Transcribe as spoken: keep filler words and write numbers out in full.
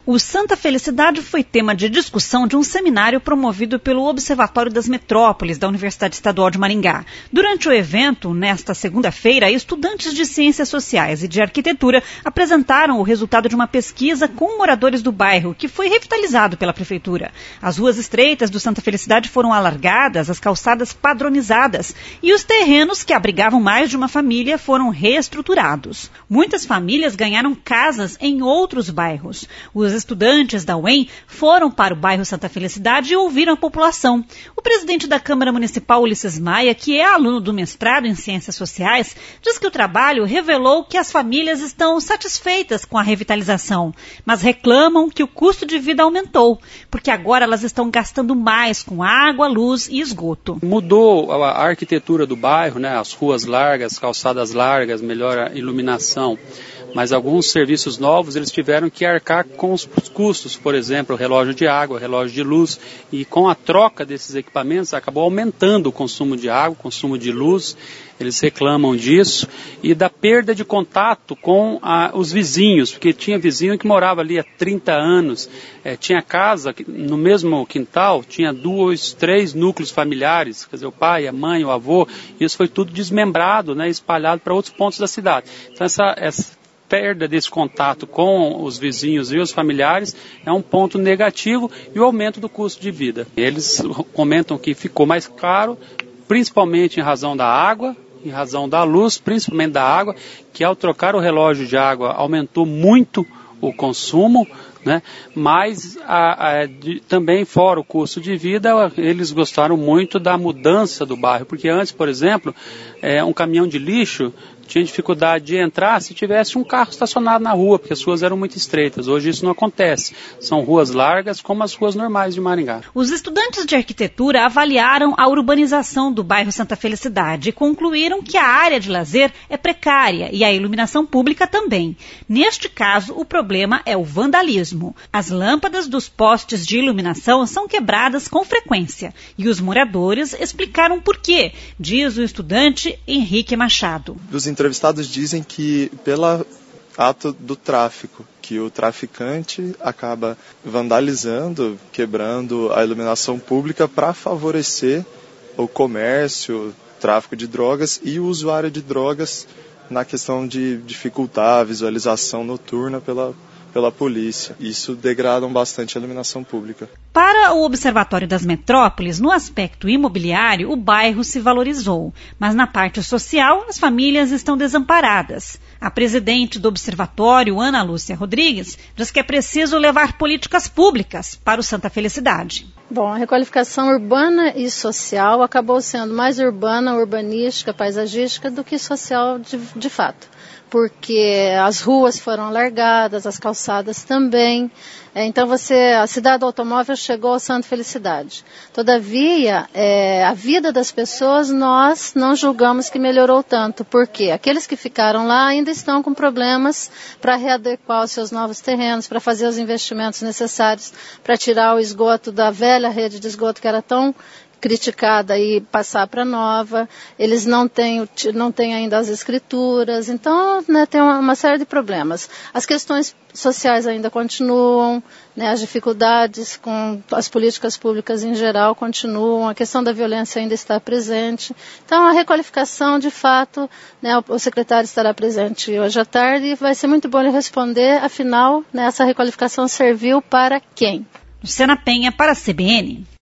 O Santa Felicidade foi tema de discussão de um seminário promovido pelo Observatório das Metrópoles da Universidade Estadual de Maringá. Durante o evento, nesta segunda-feira, estudantes de Ciências Sociais e de Arquitetura apresentaram o resultado de uma pesquisa com moradores do bairro, que foi revitalizado pela Prefeitura. As ruas estreitas do Santa Felicidade foram alargadas, as calçadas padronizadas e os terrenos que abrigavam mais de uma família foram reestruturados. Muitas famílias ganharam casas em outros bairros. Os Os estudantes da U E M foram para o bairro Santa Felicidade e ouviram a população. O presidente da Câmara Municipal, Ulisses Maia, que é aluno do mestrado em Ciências Sociais, diz que o trabalho revelou que as famílias estão satisfeitas com a revitalização, mas reclamam que o custo de vida aumentou, porque agora elas estão gastando mais com água, luz e esgoto. Mudou a arquitetura do bairro, né? As ruas largas, calçadas largas, melhor a iluminação. Mas alguns serviços novos eles tiveram que arcar com os custos, por exemplo, relógio de água, relógio de luz, e com a troca desses equipamentos acabou aumentando o consumo de água, o consumo de luz, eles reclamam disso, e da perda de contato com a, os vizinhos, porque tinha vizinho que morava ali há trinta anos, é, tinha casa no mesmo quintal, tinha dois, três núcleos familiares, quer dizer, o pai, a mãe, o avô, e isso foi tudo desmembrado, né, espalhado para outros pontos da cidade. Então essa, essa perda desse contato com os vizinhos e os familiares é um ponto negativo, e o aumento do custo de vida. Eles comentam que ficou mais caro, principalmente em razão da água, em razão da luz, principalmente da água, que ao trocar o relógio de água aumentou muito o consumo, né? Mas a, a, de, também fora o custo de vida, eles gostaram muito da mudança do bairro, porque antes, por exemplo, é, um caminhão de lixo tinha dificuldade de entrar se tivesse um carro estacionado na rua, porque as ruas eram muito estreitas. Hoje isso não acontece. São ruas largas como as ruas normais de Maringá. Os estudantes de arquitetura avaliaram a urbanização do bairro Santa Felicidade e concluíram que a área de lazer é precária e a iluminação pública também. Neste caso, o problema é o vandalismo. As lâmpadas dos postes de iluminação são quebradas com frequência e os moradores explicaram por quê, diz o estudante Henrique Machado. Os entrevistados dizem que pelo ato do tráfico, que o traficante acaba vandalizando, quebrando a iluminação pública para favorecer o comércio, o tráfico de drogas e o usuário de drogas na questão de dificultar a visualização noturna pela pela polícia. Isso degrada bastante a iluminação pública. Para o Observatório das Metrópoles, no aspecto imobiliário, o bairro se valorizou, mas na parte social, as famílias estão desamparadas. A presidente do Observatório, Ana Lúcia Rodrigues, diz que é preciso levar políticas públicas para o Santa Felicidade. Bom, a requalificação urbana e social acabou sendo mais urbana, urbanística, paisagística do que social de, de fato. Porque as ruas foram alargadas, as calçadas também. Então você, a cidade do automóvel chegou ao Santa Felicidade. Todavia, é, a vida das pessoas nós não julgamos que melhorou tanto, porque aqueles que ficaram lá ainda estão com problemas para readequar os seus novos terrenos, para fazer os investimentos necessários, para tirar o esgoto da velha rede de esgoto que era tão criticada e passar para nova. Eles não têm, não têm ainda as escrituras, então, né, tem uma, uma série de problemas. As questões sociais ainda continuam, né, as dificuldades com as políticas públicas em geral continuam, a questão da violência ainda está presente. Então, a requalificação, de fato, né, o, o secretário estará presente hoje à tarde e vai ser muito bom ele responder, afinal, né, essa requalificação serviu para quem? Luciana Penha, para a C B N.